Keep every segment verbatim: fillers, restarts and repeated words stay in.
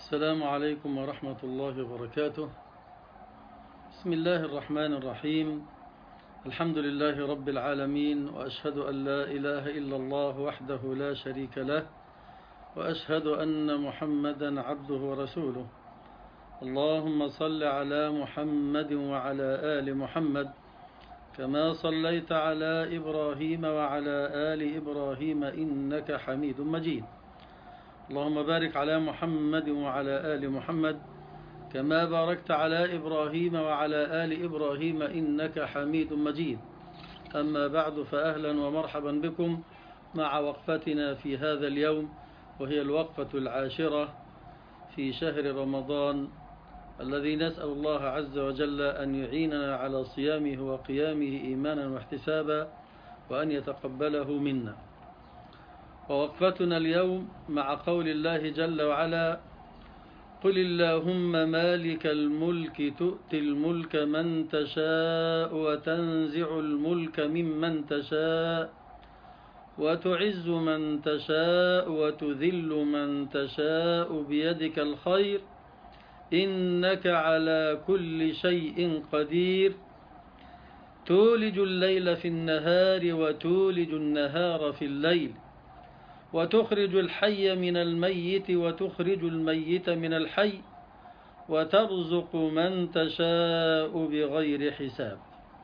السلام عليكم ورحمة الله وبركاته. بسم الله الرحمن الرحيم. الحمد لله رب العالمين، وأشهد أن لا إله إلا الله وحده لا شريك له، وأشهد أن محمدا عبده ورسوله. اللهم صل على محمد وعلى آل محمد كما صليت على إبراهيم وعلى آل إبراهيم إنك حميد مجيد. اللهم بارك على محمد وعلى آل محمد كما باركت على إبراهيم وعلى آل إبراهيم إنك حميد مجيد. أما بعد، فأهلا ومرحبا بكم مع وقفتنا في هذا اليوم، وهي الوقفة العاشرة في شهر رمضان الذي نسأل الله عز وجل أن يعيننا على صيامه وقيامه إيمانا واحتسابا، وأن يتقبله منا. ووقفتنا اليوم مع قول الله جل وعلا: قل اللهم مالك الملك تؤتي الملك من تشاء وتنزع الملك ممن تشاء وتعز من تشاء وتذل من تشاء بيدك الخير إنك على كل شيء قدير تولج الليل في النهار وتولج النهار في الليل وتخرج الحي من الميت وتخرج الميت من الحي وترزق من تشاء بغير حساب.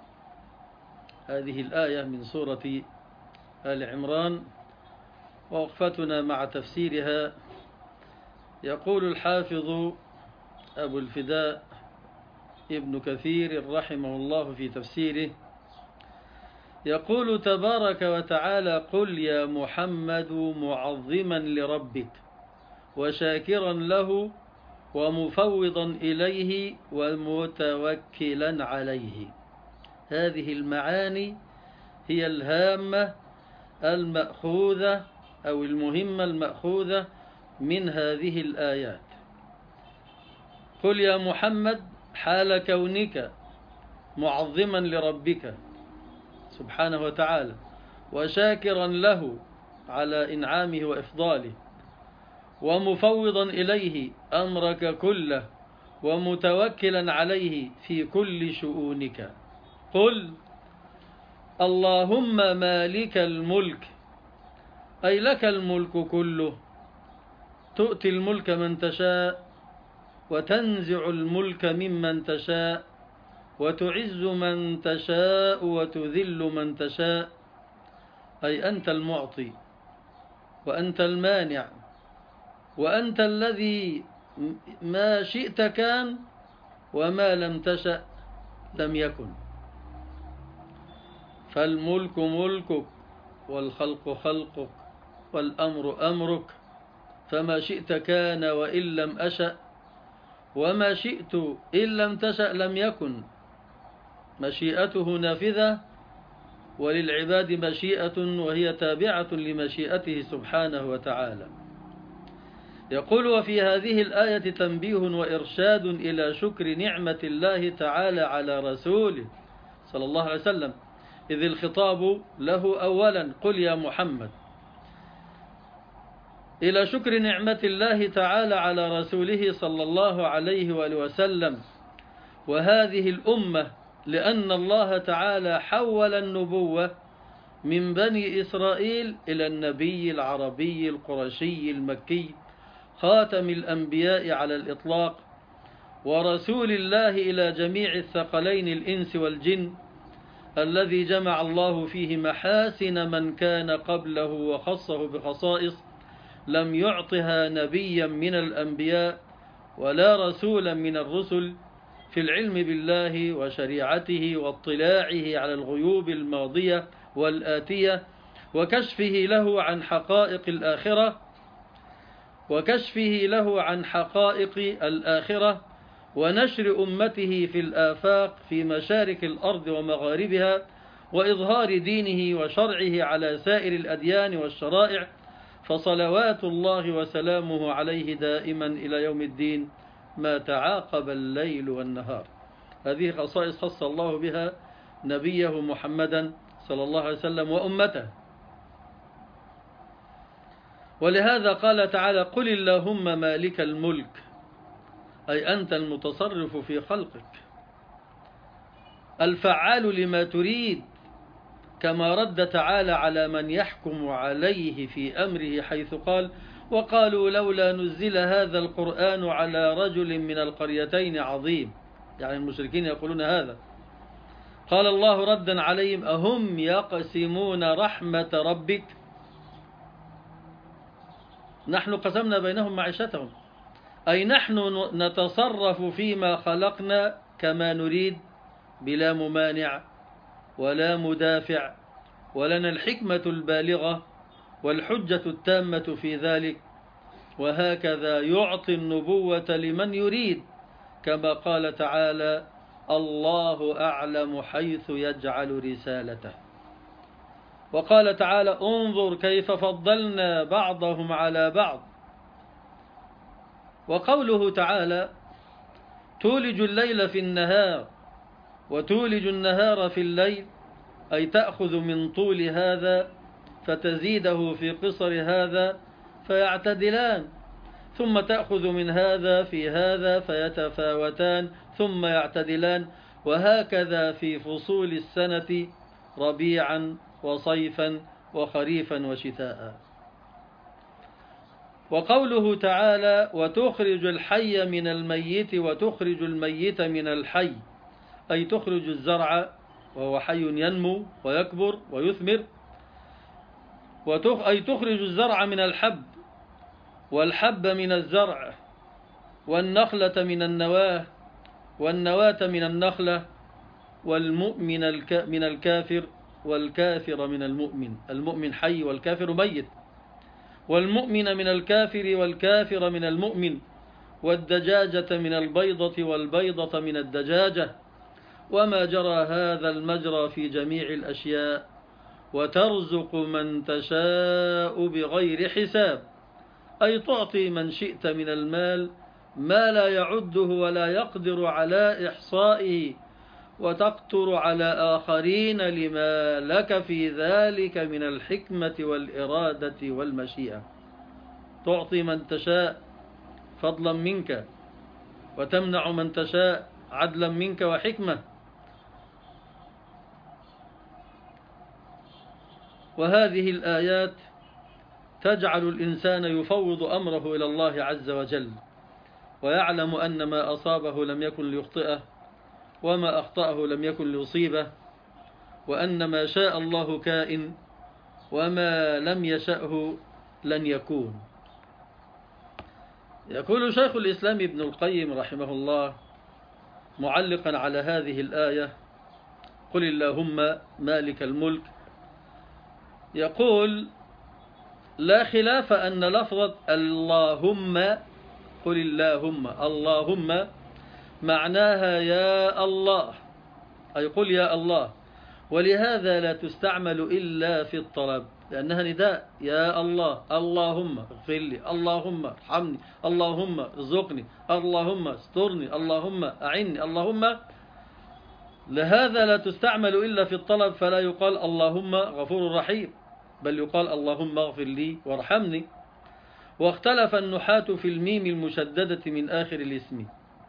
هذه الآية من سورة آل عمران، ووقفتنا مع تفسيرها. يقول الحافظ أبو الفداء ابن كثير رحمه الله في تفسيره، يقول تبارك وتعالى: قل يا محمد معظما لربك وشاكرا له ومفوضا إليه ومتوكلا عليه. هذه المعاني هي الهامة المأخوذة أو المهمة المأخوذة من هذه الآيات. قل يا محمد حال كونك معظما لربك سبحانه وتعالى، وشاكرا له على إنعامه وإفضاله، ومفوضا إليه أمرك كله، ومتوكلا عليه في كل شؤونك. قل اللهم مالك الملك، أي لك الملك كله، تؤتي الملك من تشاء وتنزع الملك ممن تشاء وتعز من تشاء وتذل من تشاء، أي أنت المعطي وأنت المانع، وأنت الذي ما شئت كان وما لم تشأ لم يكن. فالملك ملكك والخلق خلقك والأمر أمرك، فما شئت كان وإن لم أشأ، وما شئت إن لم تشأ لم يكن. مشيئته نافذة، وللعباد مشيئة وهي تابعة لمشيئته سبحانه وتعالى. يقول: وفي هذه الآية تنبيه وإرشاد إلى شكر نعمة الله تعالى على رسوله صلى الله عليه وسلم، إذ الخطاب له أولا قل يا محمد، إلى شكر نعمة الله تعالى على رسوله صلى الله عليه وآله وسلم وهذه الأمة، لأن الله تعالى حول النبوة من بني إسرائيل إلى النبي العربي القرشي المكي خاتم الأنبياء على الإطلاق، ورسول الله إلى جميع الثقلين الإنس والجن، الذي جمع الله فيه محاسن من كان قبله وخصه بخصائص لم يعطها نبيا من الأنبياء ولا رسولا من الرسل، في العلم بالله وشريعته واطلاعه على الغيوب الماضية والآتية، وكشفه له عن حقائق الآخرة وكشفه له عن حقائق الآخرة ونشر أمته في الآفاق في مشارق الأرض ومغاربها، وإظهار دينه وشرعه على سائر الأديان والشرائع، فصلوات الله وسلامه عليه دائما إلى يوم الدين ما تعاقب الليل والنهار. هذه خصائص خص الله بها نبيه محمدا صلى الله عليه وسلم وأمته. ولهذا قال تعالى: قل اللهم مالك الملك، أي أنت المتصرف في خلقك، الفعال لما تريد، كما رد تعالى على من يحكم عليه في أمره حيث قال: وقالوا لولا نزل هذا القرآن على رجل من القريتين عظيم. يعني المشركين يقولون هذا. قال الله ردا عليهم: أهم يقسمون رحمة ربك؟ نحن قسمنا بينهم معيشتهم، أي نحن نتصرف فيما خلقنا كما نريد بلا ممانع ولا مدافع، ولنا الحكمة البالغة والحجة التامة في ذلك. وهكذا يعطي النبوة لمن يريد، كما قال تعالى: الله أعلم حيث يجعل رسالته. وقال تعالى: انظر كيف فضلنا بعضهم على بعض. وقوله تعالى: تولج الليل في النهار وتولج النهار في الليل، أي تأخذ من طول هذا فتزيده في قصر هذا فيعتدلان، ثم تأخذ من هذا في هذا فيتفاوتان ثم يعتدلان، وهكذا في فصول السنة ربيعا وصيفا وخريفا وشتاء. وقوله تعالى: وتخرج الحي من الميت وتخرج الميت من الحي، أي تخرج الزرع وهو حي ينمو ويكبر ويثمر، أي تخرج الزرع من الحب والحب من الزرع والنخلة من النواه والنواة من النخلة والمؤمن من الكافر والكافر من المؤمن. المؤمن حي والكافر ميت، والمؤمن من الكافر والكافر من المؤمن، والدجاجة من البيضة والبيضة من الدجاجة، وما جرى هذا المجرى في جميع الأشياء، وترزق من تشاء بغير حساب، أي تعطي من شئت من المال ما لا يعده ولا يقدر على إحصائه، وتقتر على آخرين لما لك في ذلك من الحكمة والإرادة والمشيئة. تعطي من تشاء فضلا منك، وتمنع من تشاء عدلا منك وحكمة. وهذه الآيات تجعل الإنسان يفوض أمره إلى الله عز وجل، ويعلم أن ما أصابه لم يكن ليخطئه، وما أخطأه لم يكن ليصيبه، وأن ما شاء الله كائن، وما لم يشأه لن يكون. يقول شيخ الإسلام ابن القيم رحمه الله معلقا على هذه الآية: قل اللهم مالك الملك، يقول: لا خلاف أن لفظة اللهم، قل اللهم، اللهم معناها يا الله، أي قل يا الله، ولهذا لا تستعمل إلا في الطلب، لأنها نداء: يا الله، اللهم اغفر لي، اللهم ارحمني، اللهم ارزقني، اللهم استرني، اللهم أعني، اللهم. لهذا لا تستعمل إلا في الطلب، فلا يقال اللهم غفور رحيم، بل يقال اللهم اغفر لي وارحمني. واختلف النحاة في الميم المشددة من آخر الاسم،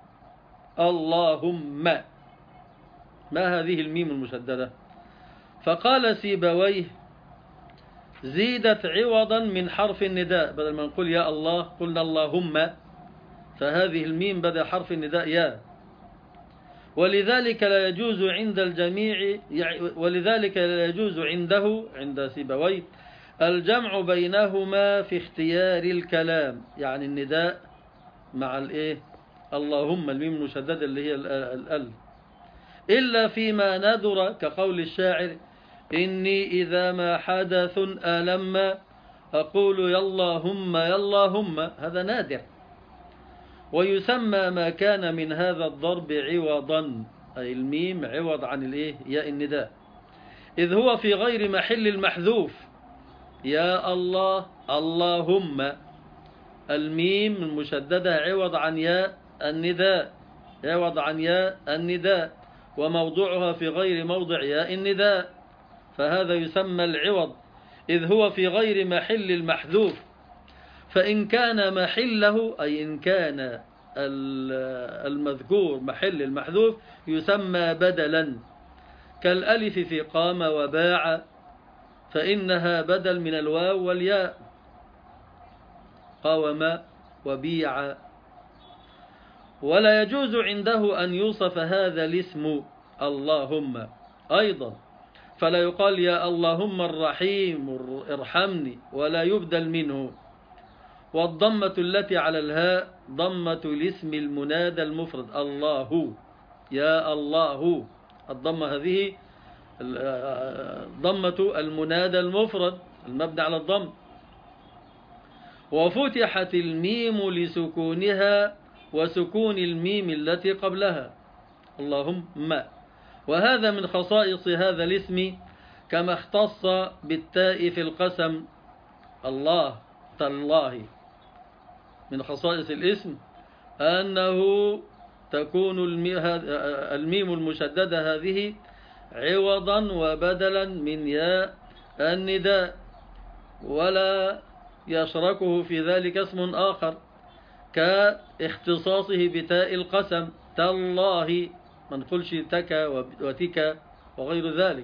اللهم، ما هذه الميم المشددة؟ فقال سيبويه: زيدت عوضا من حرف النداء، بدل ما نقول يا الله قلنا اللهم، فهذه الميم بدل حرف النداء يا، ولذلك لا يجوز عند الجميع، ولذلك لا يجوز عنده عند سيبويه الجمع بينهما في اختيار الكلام، يعني النداء مع الايه اللهم، الميم المشددة اللي هي الأل، إلا فيما ندر، كقول الشاعر: إني إذا ما حدث ألم أقول يا اللهم يا اللهم، هذا نادر. ويسمى ما كان من هذا الضرب عوضا، أي الميم عوض عن الايه ياء النداء، إذ هو في غير محل المحذوف. يا الله اللهم، الميم المشددة عوض عن ياء النداء، عوض عن ياء النداء، وموضوعها في غير موضع ياء النداء، فهذا يسمى العوض، إذ هو في غير محل المحذوف. فإن كان محله، أي إن كان المذكور محل المحذوف يسمى بدلا، كالألف في قام وباع، فإنها بدل من الواو والياء، قاوم وبيع. ولا يجوز عنده أن يوصف هذا الاسم اللهم أيضا، فلا يقال يا اللهم الرحيم ارحمني، ولا يبدل منه. والضمة التي على الهاء ضمة الاسم المنادى المفرد الله، يا الله، الضمة هذه ضمة المنادى المفرد المبني على الضم. وفتحت الميم لسكونها وسكون الميم التي قبلها، اللهم، وهذا من خصائص هذا الاسم، كما اختص بالتاء في القسم، الله تالله. من خصائص الاسم أنه تكون الميم المشددة هذه عوضا وبدلا من ياء النداء، ولا يشركه في ذلك اسم آخر كاختصاصه بتاء القسم، تالله، ما نقولش تك وتك وغير ذلك.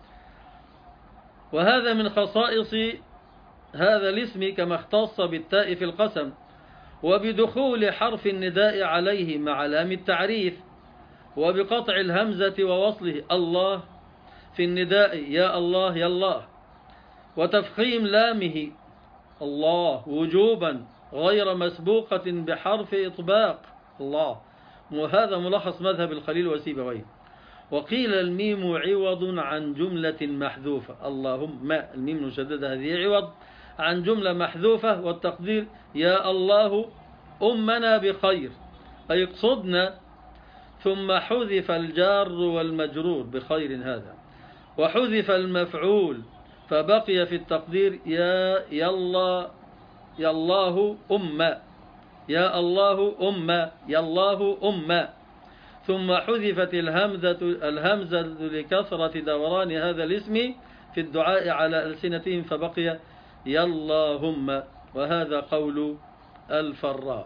وهذا من خصائص هذا الاسم كما اختص بالتاء في القسم، وبدخول حرف النداء عليه مع لام التعريف، وبقطع الهمزة ووصله الله في النداء يا الله يا الله، وتفخيم لامه الله وجوبا غير مسبوقة بحرف إطباق الله. وهذا ملخص مذهب الخليل وسيبويه. وقيل الميم عوض عن جملة محذوفة، اللهم، الميم المشددة هذه عوض عن جملة محذوفة، والتقدير يا الله أمنا بخير، أي اقصدنا، ثم حذف الجار والمجرور بخير هذا، وحذف المفعول، فبقي في التقدير يا يلا يا الله أمة، يا الله أمة، يا الله أمة، ثم حذفت الهمزة الهمزة لكثرة دوران هذا الاسم في الدعاء على ألسنتهم، فبقي يا اللهم. وهذا قول الفراء.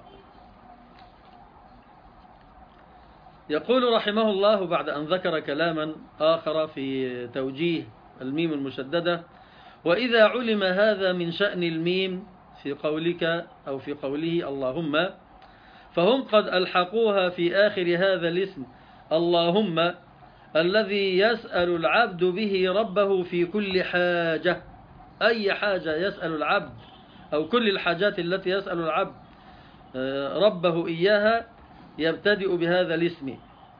يقول رحمه الله بعد أن ذكر كلاما آخر في توجيه الميم المشددة: وإذا علم هذا من شأن الميم في قولك أو في قوله اللهم، فهم قد ألحقوها في آخر هذا الاسم اللهم، الذي يسأل العبد به ربه في كل حاجة، أي حاجة يسأل العبد أو كل الحاجات التي يسأل العبد ربه إياها يبتدئ بهذا الاسم.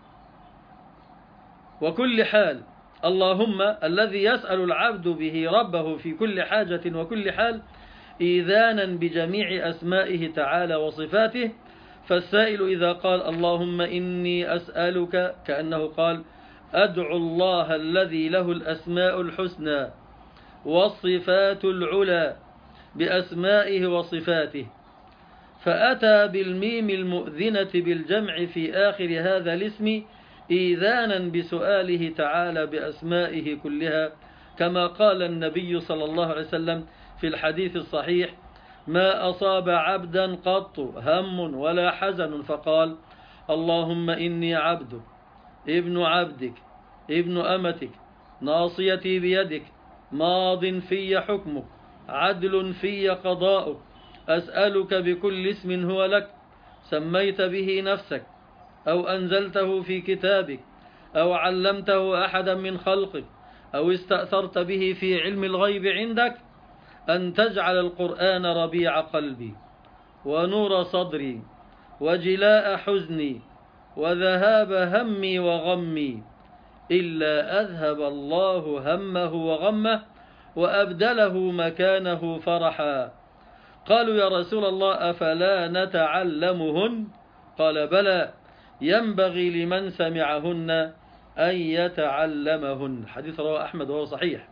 وكل حال، اللهم الذي يسأل العبد به ربه في كل حاجة وكل حال، إيذانا بجميع أسمائه تعالى وصفاته. فالسائل إذا قال اللهم إني أسألك، كأنه قال أدعو الله الذي له الأسماء الحسنى والصفات العلى بأسمائه وصفاته، فأتى بالميم المؤذنة بالجمع في آخر هذا الاسم إيذانا بسؤاله تعالى بأسمائه كلها، كما قال النبي صلى الله عليه وسلم في الحديث الصحيح: ما أصاب عبدا قط هم ولا حزن فقال اللهم إني عبدك ابن عبدك ابن أمتك ناصيتي بيدك ماض في حكمك عدل في قضاؤك أسألك بكل اسم هو لك سميت به نفسك أو أنزلته في كتابك أو علمته أحدا من خلقك أو استأثرت به في علم الغيب عندك أن تجعل القرآن ربيع قلبي ونور صدري وجلاء حزني وذهاب همي وغمي، إلا أذهب الله همه وغمه وأبدله مكانه فرحا. قالوا يا رسول الله أفلا نتعلمهن؟ قال بلى، ينبغي لمن سمعهن أن يتعلمهن. حديث رواه أحمد وهو صحيح.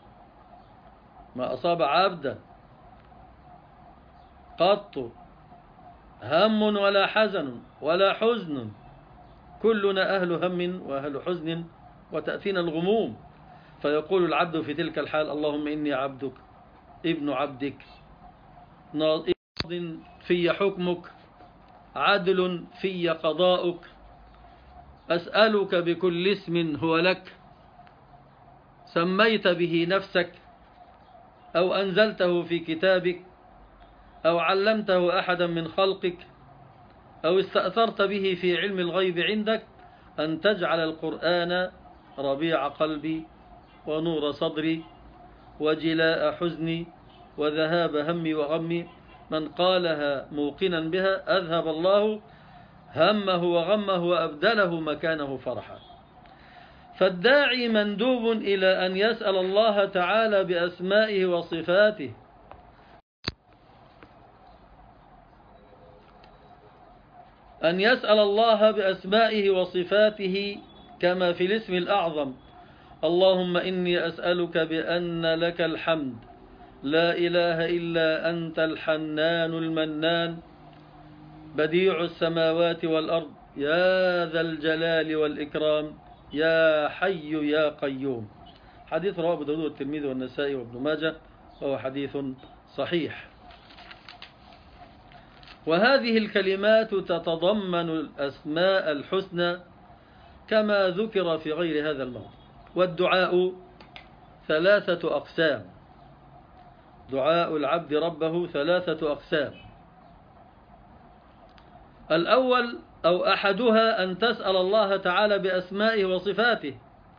ما أصاب عبدا قط هم ولا حزن ولا حزن، كلنا أهل هم وأهل حزن وتأتينا الغموم، فيقول العبد في تلك الحال اللهم إني عبدك ابن عبدك ناض في حكمك عدل في قضاؤك، أسألك بكل اسم هو لك سميت به نفسك أو أنزلته في كتابك أو علمته أحدا من خلقك أو استأثرت به في علم الغيب عندك أن تجعل القرآن ربيع قلبي ونور صدري وجلاء حزني وذهاب همي وغمي. من قالها موقنا بها أذهب الله همه وغمه وأبدله مكانه فرحا. فالداعي مندوب إلى أن يسأل الله تعالى بأسمائه وصفاته أن يسأل الله بأسمائه وصفاته كما في الاسم الأعظم: اللهم إني أسألك بأن لك الحمد لا إله إلا أنت الحنان المنان بديع السماوات والأرض يا ذا الجلال والإكرام يا حي يا قيوم. حديث رواه أبو داود والترمذي والنسائي وابن ماجه، وهو حديث صحيح. وهذه الكلمات تتضمن الأسماء الحسنى كما ذكر في غير هذا الموضوع. والدعاء ثلاثة أقسام، دعاء العبد ربه ثلاثة أقسام. الأول أو أحدها أن تسأل الله تعالى بأسمائه وصفاته،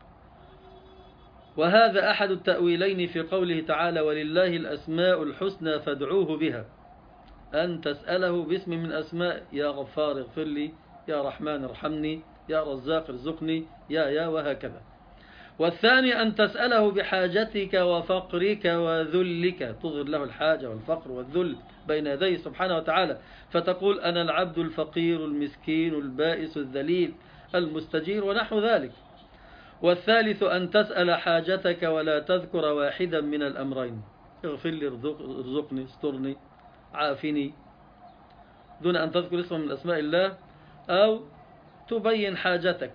وهذا أحد التأويلين في قوله تعالى: ولله الأسماء الحسنى فادعوه بها، أن تسأله باسم من أسماء: يا غفار اغفر لي، يا رحمن ارحمني، يا رزاق ارزقني، يا يا وهكذا. والثاني أن تسأله بحاجتك وفقرك وذلك، تظهر له الحاجة والفقر والذل بين يديه سبحانه وتعالى، فتقول: أنا العبد الفقير المسكين البائس الذليل المستجير ونحو ذلك. والثالث أن تسأل حاجتك ولا تذكر واحدا من الأمرين: اغفر لي، ارزقني، استرني، عافني، دون أن تذكر اسم من أسماء الله أو تبين حاجتك.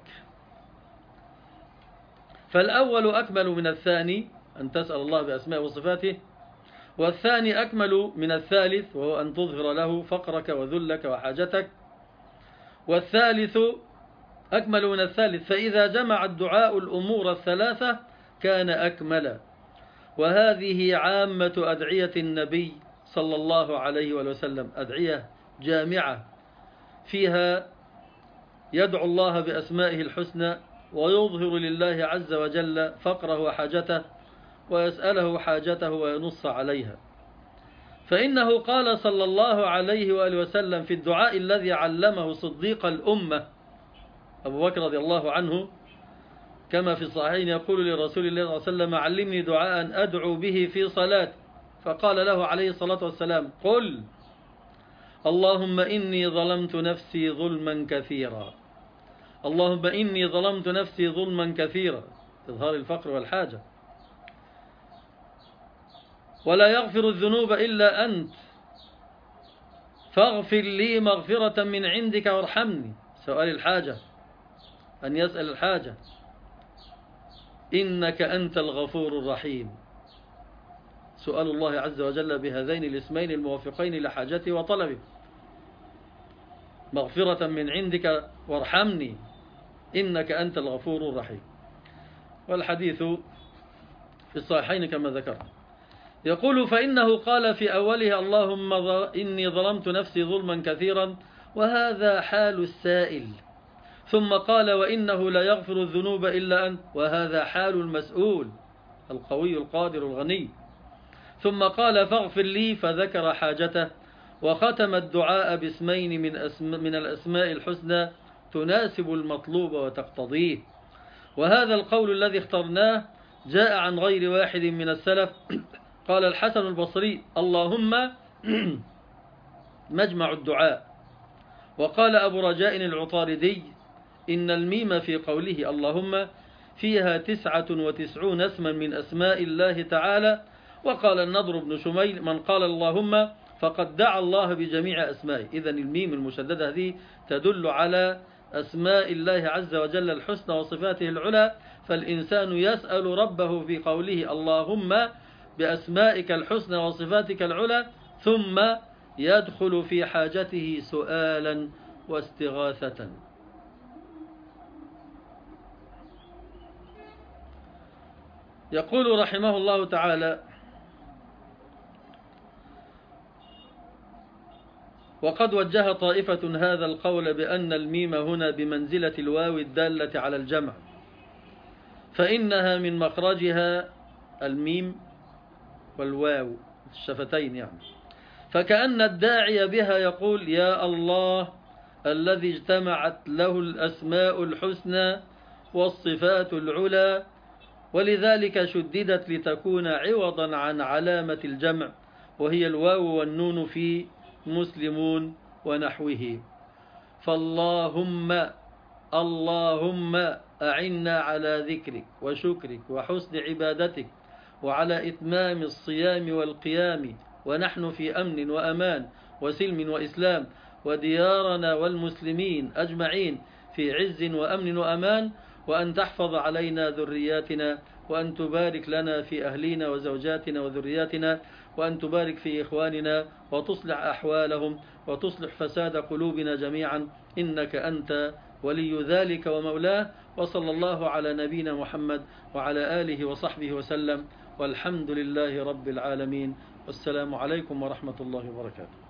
فالأول أكمل من الثاني، أن تسأل الله بأسماء وصفاته، والثاني أكمل من الثالث، وهو أن تظهر له فقرك وذلك وحاجتك. والثالث أكمل من الثالث، فإذا جمع الدعاء الأمور الثلاثة كان أكمل. وهذه عامة أدعية النبي صلى الله عليه وسلم، أدعية جامعة فيها يدعو الله بأسمائه الحسنى ويظهر لله عز وجل فقره وحاجته ويسأله حاجته وينص عليها. فإنه قال صلى الله عليه وآله وسلم في الدعاء الذي علمه صديق الأمة أبو بكر رضي الله عنه كما في الصحيحين، يقول لرسول الله صلى الله عليه وسلم: علمني دعاء أدعو به في صلاتي، فقال له عليه الصلاة والسلام: قل اللهم إني ظلمت نفسي ظلما كثيرا، اللهم إني ظلمت نفسي ظلما كثيرا، إظهار الفقر والحاجة، ولا يغفر الذنوب إلا أنت فاغفر لي مغفرة من عندك وارحمني. سؤال الحاجة، أن يسأل الحاجة: إنك أنت الغفور الرحيم. سؤال الله عز وجل بهذين الاسمين الموافقين لحاجته وطلبه: مغفرة من عندك وارحمني، إنك أنت الغفور الرحيم. والحديث في الصحيحين كما ذكرنا. يقول: فإنه قال في أوله: اللهم إني ظلمت نفسي ظلما كثيرا، وهذا حال السائل. ثم قال: وإنه لا يغفر الذنوب إلا أنت، وهذا حال المسؤول القوي القادر الغني. ثم قال: فاغفر لي، فذكر حاجته، وختم الدعاء باسمين من, أسم من الأسماء الحسنى تناسب المطلوب وتقتضيه. وهذا القول الذي اخترناه جاء عن غير واحد من السلف. قال الحسن البصري: اللهم مجمع الدعاء. وقال أبو رجاء العطاردي: إن الميم في قوله اللهم فيها تسعة وتسعون اسما من أسماء الله تعالى. وقال النضر بن شميل: من قال اللهم فقد دعا الله بجميع أسمائه. إذن الميم المشددة هذه تدل على أسماء الله عز وجل الحسنى وصفاته العلى، فالإنسان يسأل ربه في قوله اللهم بأسمائك الحسنى وصفاتك العلى، ثم يدخل في حاجته سؤالا واستغاثة. يقول رحمه الله تعالى: وقد وجه طائفة هذا القول بأن الميم هنا بمنزلة الواو الدالة على الجمع، فإنها من مخرجها الميم والواو الشفتين يعني، فكأن الداعي بها يقول: يا الله الذي اجتمعت له الأسماء الحسنى والصفات العلى، ولذلك شددت لتكون عوضا عن علامة الجمع وهي الواو والنون في مسلمون ونحوه. فاللهم اللهم أعنا على ذكرك وشكرك وحسن عبادتك وعلى إتمام الصيام والقيام، ونحن في أمن وأمان وسلم وإسلام، وديارنا والمسلمين أجمعين في عز وأمن وأمان، وأن تحفظ علينا ذرياتنا، وأن تبارك لنا في أهلنا وزوجاتنا وذرياتنا، وأن تبارك في إخواننا وتصلح أحوالهم وتصلح فساد قلوبنا جميعا، إنك أنت ولي ذلك ومولاه. وصلى الله على نبينا محمد وعلى آله وصحبه وسلم، والحمد لله رب العالمين، والسلام عليكم ورحمة الله وبركاته.